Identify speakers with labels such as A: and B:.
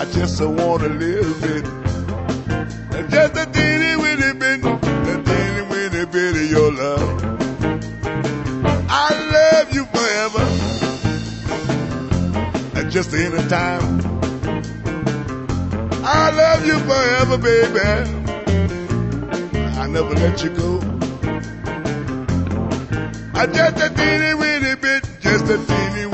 A: I just want a little bit. Just a teeny weeny bit, a teeny weeny bit of your love. I love you forever, just any time. I love you forever, baby. I never let you go. Just a teeny weeny bit, just a teeny